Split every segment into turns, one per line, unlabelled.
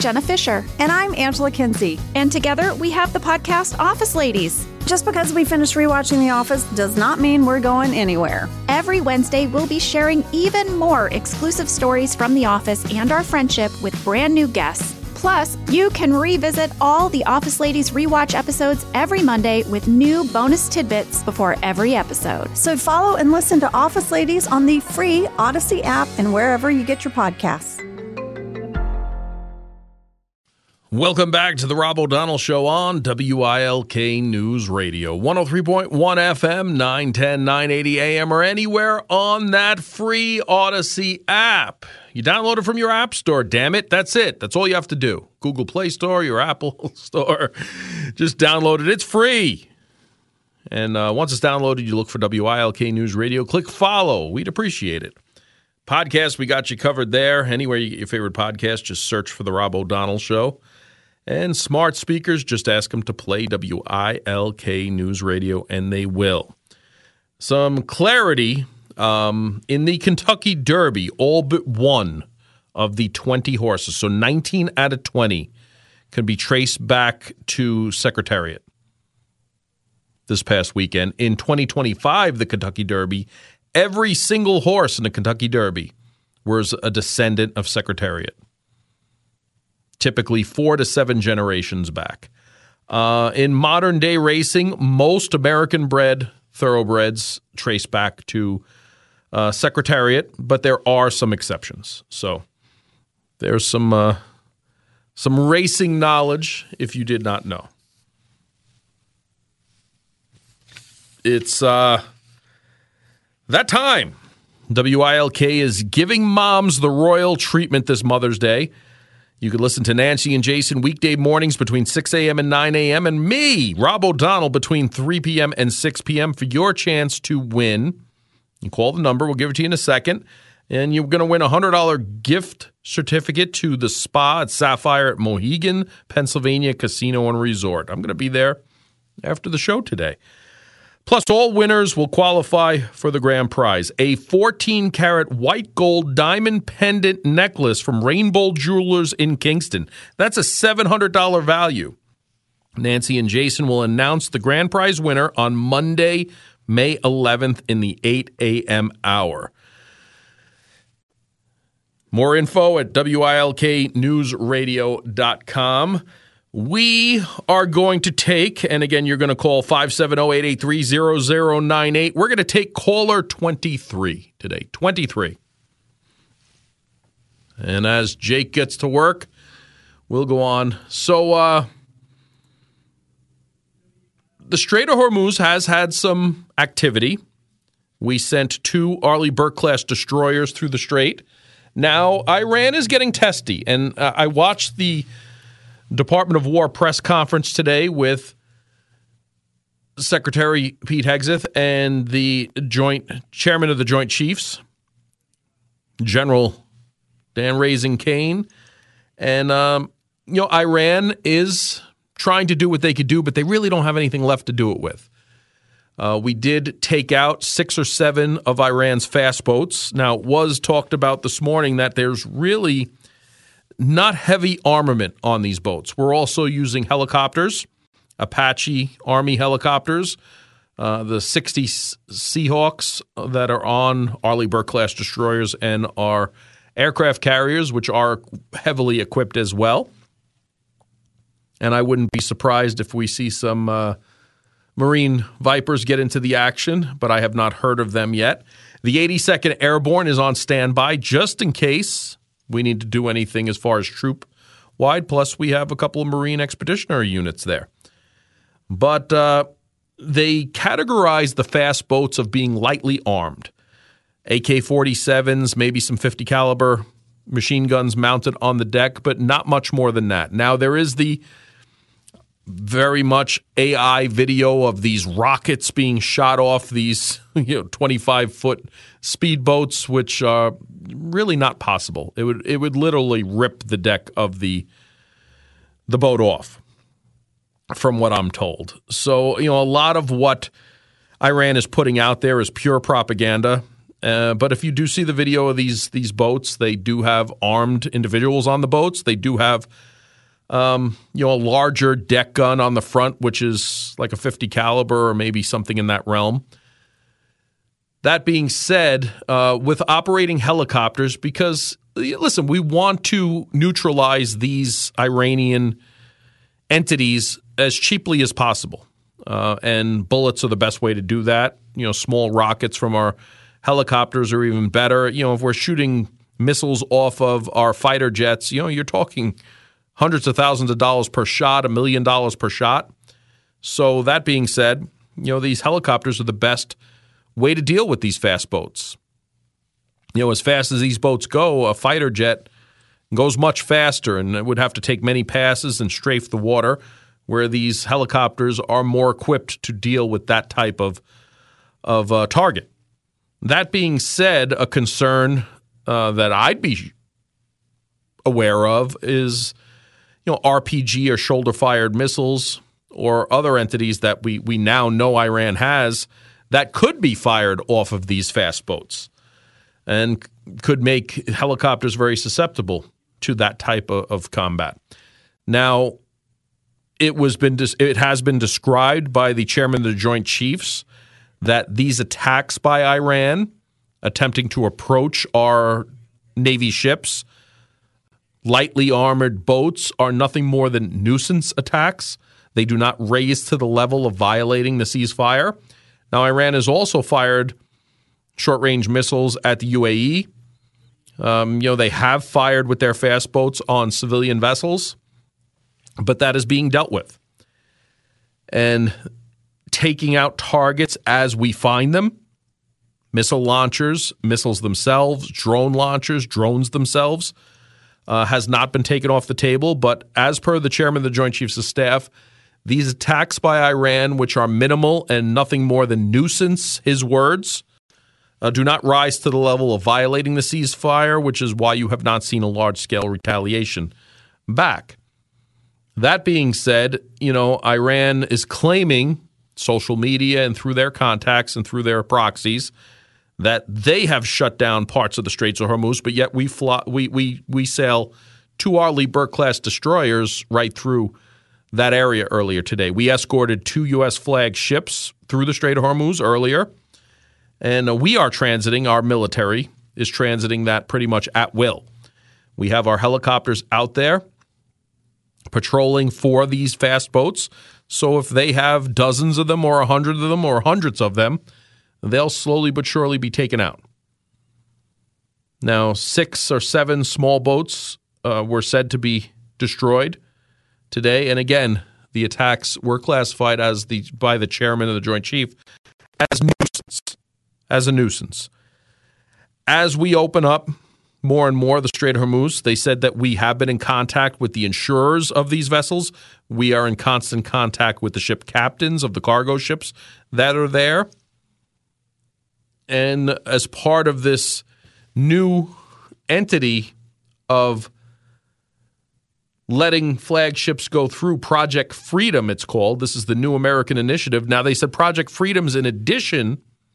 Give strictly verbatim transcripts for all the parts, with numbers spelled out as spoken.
Jenna Fisher.
And I'm Angela Kinsey.
And together we have the podcast Office Ladies.
Just because we finished rewatching The Office does not mean we're going anywhere.
Every Wednesday, we'll be sharing even more exclusive stories from The Office and our friendship with brand new guests. Plus, you can revisit all the Office Ladies rewatch episodes every Monday with new bonus tidbits before every episode.
So follow and listen to Office Ladies on the free Odyssey app and wherever you get your podcasts.
Welcome back to the Rob O'Donnell Show on W I L K News Radio. one oh three point one F M, nine ten, nine eighty A M, or anywhere on that free Odyssey app. You download it from your app store, damn it. That's it. That's all you have to do. Google Play Store, your Apple Store. Just download it. It's free. And uh, once it's downloaded, you look for W I L K News Radio. Click follow. We'd appreciate it. Podcast, we got you covered there. Anywhere you get your favorite podcast, just search for The Rob O'Donnell Show. And smart speakers, just ask them to play W I L K News Radio, and they will. Some clarity um, in the Kentucky Derby, all but one of the twenty horses, so nineteen out of twenty, can be traced back to Secretariat this past weekend. In twenty twenty-five, the Kentucky Derby, every single horse in the Kentucky Derby was a descendant of Secretariat. Typically four to seven generations back. Uh, in modern day racing, most American-bred thoroughbreds trace back to uh, Secretariat, but there are some exceptions. So there's some uh, some racing knowledge if you did not know. It's uh, that time. W I L K is giving moms the royal treatment this Mother's Day. You can listen to Nancy and Jason weekday mornings between six a.m. and nine a.m. and me, Rob O'Donnell, between three p.m. and six p.m. for your chance to win. You call the number. We'll give it to you in a second. And you're going to win a one hundred dollars gift certificate to the spa at Sapphire at Mohegan, Pennsylvania Casino and Resort. I'm going to be there after the show today. Plus, all winners will qualify for the grand prize, a fourteen karat white gold diamond pendant necklace from Rainbow Jewelers in Kingston. That's a seven hundred dollars value. Nancy and Jason will announce the grand prize winner on Monday, May eleventh in the eight a.m. hour. More info at W I L K news radio dot com. We are going to take, and again, you're going to call five seven zero, eight eight three, zero zero nine eight. We're going to take caller twenty-three today, twenty-three. And as Jake gets to work, we'll go on. So, uh, the Strait of Hormuz has had some activity. We sent two Arleigh Burke-class destroyers through the strait. Now, Iran is getting testy, and uh, I watched the Department of War press conference today with Secretary Pete Hegseth and the joint chairman of the Joint Chiefs, General Dan Raising Kane. And, um, you know, Iran is trying to do what they could do, but they really don't have anything left to do it with. Uh, we did take out six or seven of Iran's fast boats. Now, it was talked about this morning that there's really not heavy armament on these boats. We're also using helicopters, Apache Army helicopters, uh, the sixty Seahawks that are on Arleigh Burke-class destroyers and our aircraft carriers, which are heavily equipped as well. And I wouldn't be surprised if we see some uh, Marine Vipers get into the action, but I have not heard of them yet. The eighty-second Airborne is on standby just in case we need to do anything as far as troop-wide. Plus, we have a couple of Marine Expeditionary units there. But uh, they categorize the fast boats of being lightly armed. A K forty-sevens, maybe some fifty caliber machine guns mounted on the deck, but not much more than that. Now, there is the very much A I video of these rockets being shot off these, you know, twenty-five foot speedboats, which are really not possible. It would it would literally rip the deck of the the boat off, from what I'm told. So, you know, a lot of what Iran is putting out there is pure propaganda. Uh, but if you do see the video of these these boats, they do have armed individuals on the boats. They do have um, you know, a larger deck gun on the front, which is like a fifty caliber or maybe something in that realm. That being said, uh, with operating helicopters, because, listen, we want to neutralize these Iranian entities as cheaply as possible. Uh, and bullets are the best way to do that. You know, small rockets from our helicopters are even better. You know, if we're shooting missiles off of our fighter jets, you know, you're talking hundreds of thousands of dollars per shot, a million dollars per shot. So that being said, you know, these helicopters are the best way to deal with these fast boats. You know, as fast as these boats go, a fighter jet goes much faster, and it would have to take many passes and strafe the water, where these helicopters are more equipped to deal with that type of of uh, target. That being said, a concern uh, that I'd be aware of is, you know, R P G or shoulder-fired missiles or other entities that we we now know Iran has that could be fired off of these fast boats and could make helicopters very susceptible to that type of, of combat. Now, it was been it has been described by the chairman of the Joint Chiefs that these attacks by Iran, attempting to approach our Navy ships, lightly armored boats, are nothing more than nuisance attacks. They do not raise to the level of violating the ceasefire. Now, Iran has also fired short-range missiles at the U A E. Um, you know, they have fired with their fast boats on civilian vessels, but that is being dealt with. And taking out targets as we find them, missile launchers, missiles themselves, drone launchers, drones themselves, uh, has not been taken off the table. But as per the chairman of the Joint Chiefs of Staff, these attacks by Iran, which are minimal and nothing more than nuisance, his words, uh, do not rise to the level of violating the ceasefire, which is why you have not seen a large-scale retaliation back. That being said, you know, Iran is claiming, social media and through their contacts and through their proxies, that they have shut down parts of the Straits of Hormuz, but yet we fly, we we we sail two Arleigh Burke-class destroyers right through that area earlier today. We escorted two U S flagged ships through the Strait of Hormuz earlier, and uh, we are transiting, our military is transiting that pretty much at will. We have our helicopters out there patrolling for these fast boats, so if they have dozens of them or a hundred of them or hundreds of them, they'll slowly but surely be taken out. Now, six or seven small boats uh, were said to be destroyed today, and again, the attacks were classified as the by the chairman of the Joint Chief as nuisance, as a nuisance. As we open up more and more the Strait of Hormuz, they said that we have been in contact with the insurers of these vessels. We are in constant contact with the ship captains of the cargo ships that are there. And as part of this new entity of letting flagships go through Project Freedom, it's called. This is the new American initiative. Now, they said Project Freedom's in addition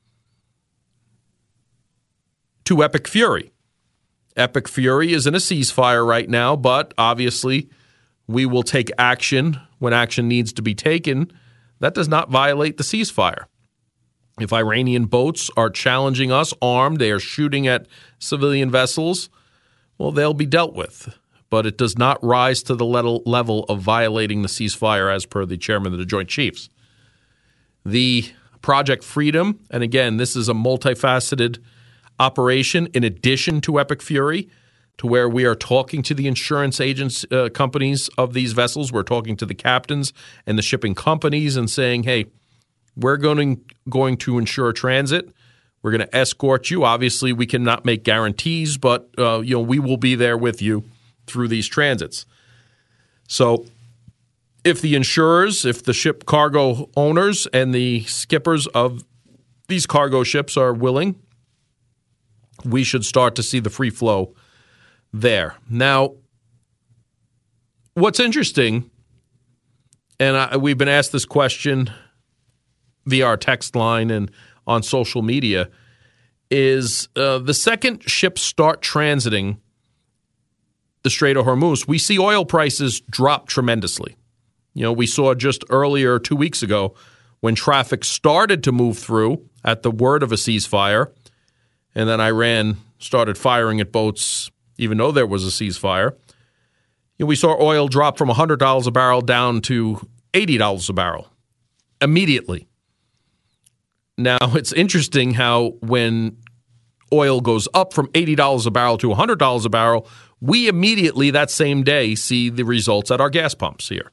to Epic Fury. Epic Fury is in a ceasefire right now, but obviously we will take action when action needs to be taken. That does not violate the ceasefire. If Iranian boats are challenging us, armed, they are shooting at civilian vessels, well, they'll be dealt with. But it does not rise to the level of violating the ceasefire as per the chairman of the Joint Chiefs. The Project Freedom, and again, this is a multifaceted operation in addition to Epic Fury, to where we are talking to the insurance agents, uh, companies of these vessels. We're talking to the captains and the shipping companies and saying, hey, we're going, going to ensure transit. We're going to escort you. Obviously, we cannot make guarantees, but uh, you know, we will be there with you through these transits. So if the insurers, if the ship cargo owners and the skippers of these cargo ships are willing, we should start to see the free flow there. Now, what's interesting, and I, we've been asked this question via our text line and on social media, is uh, the second ships start transiting the Strait of Hormuz, we see oil prices drop tremendously. You know, we saw just earlier, two weeks ago, when traffic started to move through at the word of a ceasefire, and then Iran started firing at boats even though there was a ceasefire, you know, we saw oil drop from one hundred dollars a barrel down to eighty dollars a barrel immediately. Now, it's interesting how when oil goes up from eighty dollars a barrel to one hundred dollars a barrel, we immediately that same day see the results at our gas pumps here.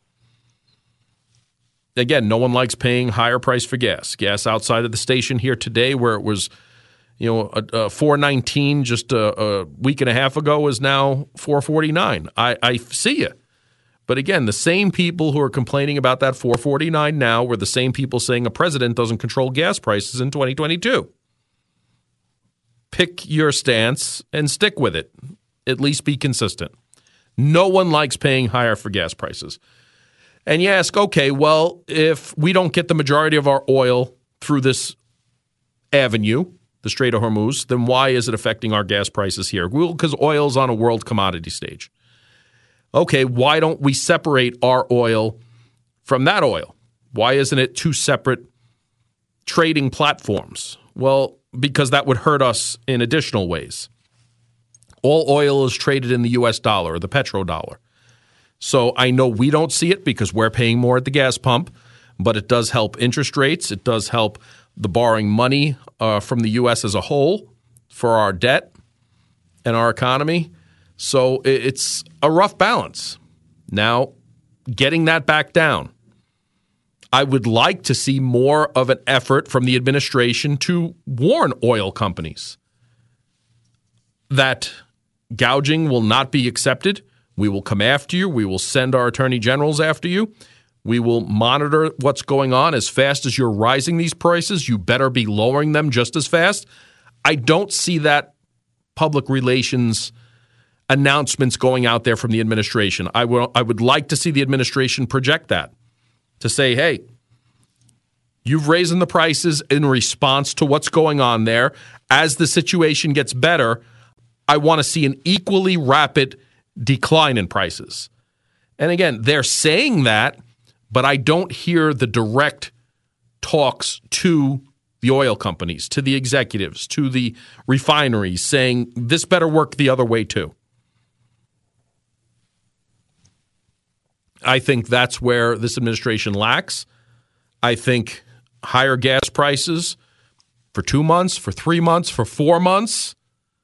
Again, no one likes paying higher price for gas. Gas outside of the station here today, where it was, you know, a, a four nineteen just a, a week and a half ago, is now four forty-nine. I, I see you. But again, the same people who are complaining about that four forty-nine now were the same people saying a president doesn't control gas prices in twenty twenty-two. Pick your stance and stick with it. At least be consistent. No one likes paying higher for gas prices. And you ask, okay, well, if we don't get the majority of our oil through this avenue, the Strait of Hormuz, then why is it affecting our gas prices here? Well, because oil's on a world commodity stage. Okay, why don't we separate our oil from that oil? Why isn't it two separate trading platforms? Well, because that would hurt us in additional ways. All oil is traded in the U S dollar, or the petrodollar. So I know we don't see it because we're paying more at the gas pump, but it does help interest rates. It does help the borrowing money uh, from the U S as a whole for our debt and our economy. So it's a rough balance. Now, getting that back down, I would like to see more of an effort from the administration to warn oil companies that gouging will not be accepted. We will come after you. We will send our attorney generals after you. We will monitor what's going on. As fast as you're rising these prices, you better be lowering them just as fast. I don't see that public relations announcements going out there from the administration. I will, I would like to see the administration project that, to say, hey, you've raised the prices in response to what's going on there. As the situation gets better, I want to see an equally rapid decline in prices. And again, they're saying that, but I don't hear the direct talks to the oil companies, to the executives, to the refineries saying this better work the other way too. I think that's where this administration lacks. I think higher gas prices for two months, for three months, for four months,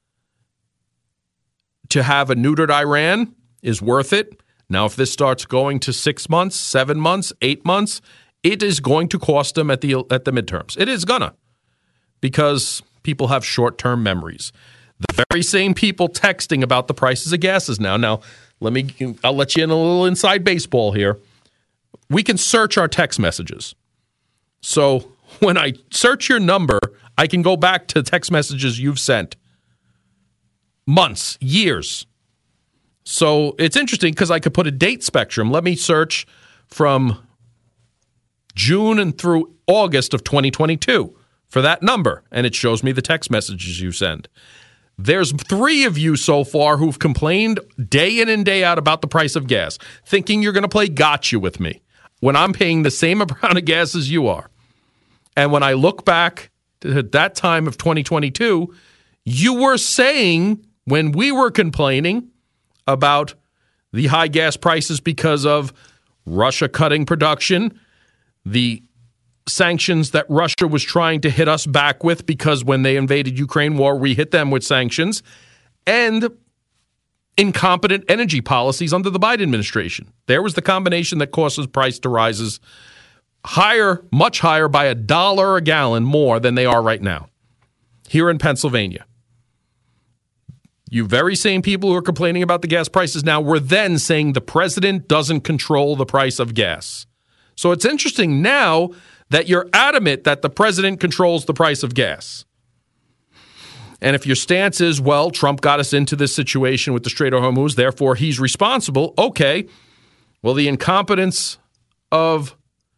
to have a neutered Iran is worth it. Now, if this starts going to six months, seven months, eight months, it is going to cost them at the at the midterms. It is gonna, because people have short-term memories. The very same people texting about the prices of gases now. Now, let me I'll let you in a little inside baseball here. We can search our text messages. So when I search your number, I can go back to text messages you've sent. Months, years. So it's interesting because I could put a date spectrum. Let me search from June and through August of twenty twenty-two for that number, and it shows me the text messages you send. There's three of you so far who've complained day in and day out about the price of gas, thinking you're going to play gotcha with me when I'm paying the same amount of gas as you are. And when I look back to that time of twenty twenty-two, you were saying, when we were complaining about the high gas prices because of Russia cutting production, the sanctions that Russia was trying to hit us back with because when they invaded Ukraine war, we hit them with sanctions, and incompetent energy policies under the Biden administration. There was the combination that causes price to rise higher, much higher by a dollar a gallon more than they are right now here in Pennsylvania. You very same people who are complaining about the gas prices now were then saying the president doesn't control the price of gas. So it's interesting now that you're adamant that the president controls the price of gas. And if your stance is, well, Trump got us into this situation with the Strait of Hormuz, therefore he's responsible, okay, well, the incompetence of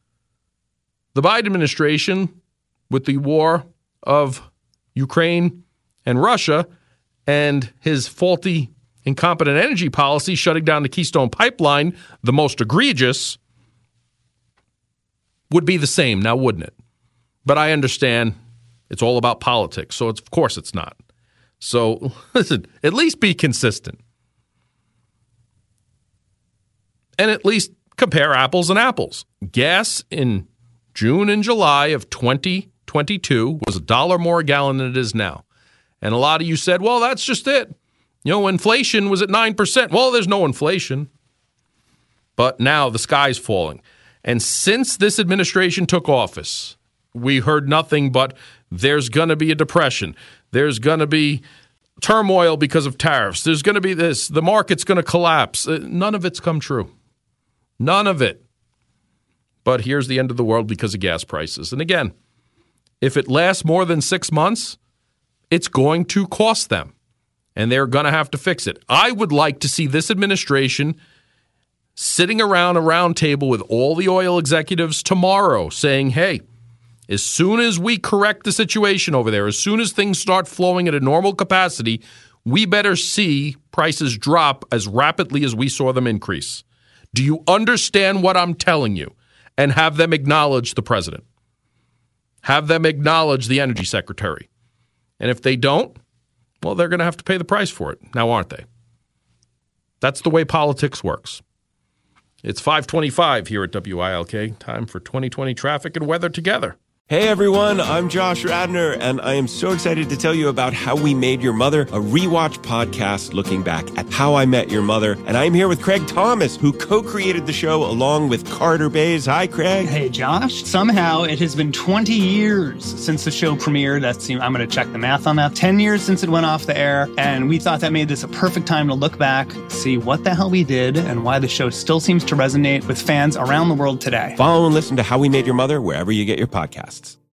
the Biden administration with the war of Ukraine and Russia and his faulty incompetent energy policy, shutting down the Keystone Pipeline, the most egregious, would be the same now, wouldn't it? But I understand it's all about politics, so it's, of course it's not. So, listen, at least be consistent. And at least compare apples and apples. Gas in June and July of twenty twenty-two was a dollar more a gallon than it is now. And a lot of you said, well, that's just it. You know, inflation was at nine percent. Well, there's no inflation. But now the sky's falling. And since this administration took office, we heard nothing but there's going to be a depression. There's going to be turmoil because of tariffs. There's going to be this. The market's going to collapse. None of it's come true. None of it. But here's the end of the world because of gas prices. And again, if it lasts more than six months, it's going to cost them. And they're going to have to fix it. I would like to see this administration sitting around a round table with all the oil executives tomorrow saying, hey, as soon as we correct the situation over there, as soon as things start flowing at a normal capacity, we better see prices drop as rapidly as we saw them increase. Do you understand what I'm telling you? And have them acknowledge the president. Have them acknowledge the energy secretary. And if they don't, well, they're going to have to pay the price for it. Now, aren't they? That's the way politics works. It's five twenty-five here at W I L K. Time for twenty twenty traffic and weather together.
Hey everyone, I'm Josh Radner, and I am so excited to tell you about How We Made Your Mother, a rewatch podcast looking back at How I Met Your Mother. And I'm here with Craig Thomas, who co-created the show along with Carter Bays. Hi, Craig.
Hey, Josh. Somehow it has been twenty years since the show premiered. That's, I'm going to check the math on that. ten years since it went off the air, and we thought that made this a perfect time to look back, see what the hell we did, and why the show still seems to resonate with fans around the world today.
Follow and listen to How We Made Your Mother wherever you get your podcasts.